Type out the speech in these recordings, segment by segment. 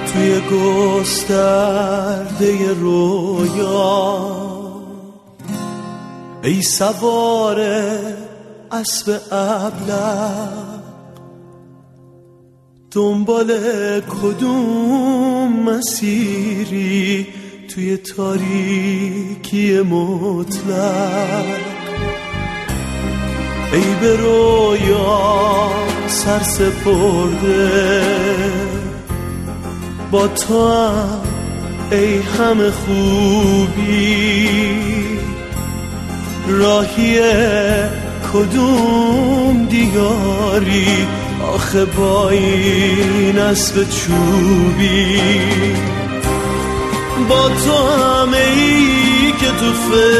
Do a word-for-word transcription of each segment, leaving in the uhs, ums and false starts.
توی گسترده رویا، ای سوار اسب ابلق، دنبال کدوم مسیری توی تاریکی مطلق؟ ای به رویا سر سپرده، با تو هم ای همه خوبی، راهی کدوم دیاری آخه با این اسب چوبی؟ با تو همه ای که تو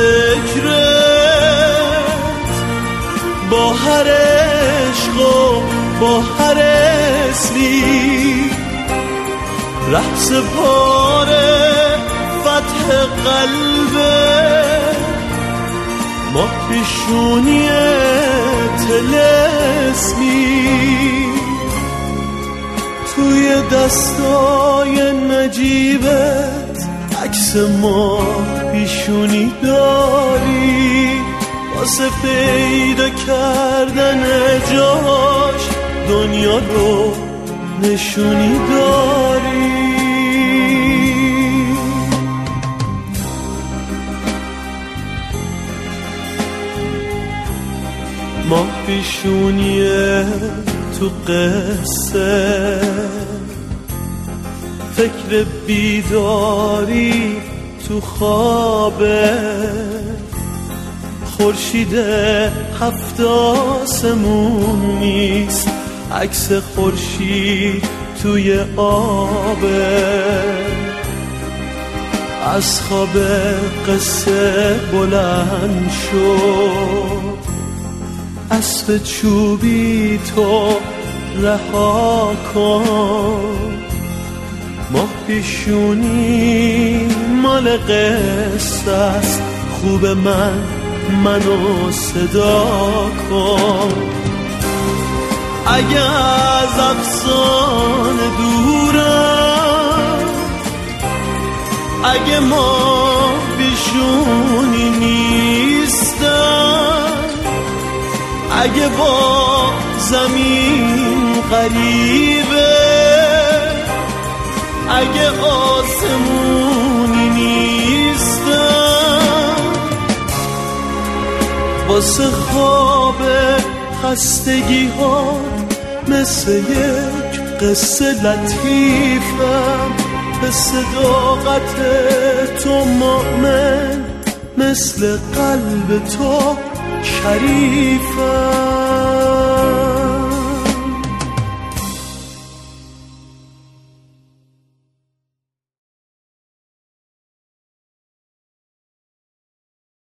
فکرت، با هر عشق و با هر اسمی، ره سپاره فتح قلبه، ما پیشونی طلسمی، توی دستای نجیبت عکس ما پیشونی داری، واسه پیدا کردن جاش دنیا رو نشونی داری. ما پیشونیه تو قصه، فکر بیداری تو خوابه، خورشید هفت آسمون نیست، عکس خورشید توی آبه، از خواب قصه بلند شد، اسب چوبی تو رها کن، ما پیشونی مال قصه است، خوب من منو صدا کن. اگه از افسانه دورم، اگه ما پیشونی نیستم، اگه با زمین غریبه، اگه آسمونی نیستم، واسه خواب خستگی ها مثل یک قصه لطیفم، به صداقت تو مؤمن، مثل قلب تو شریفم.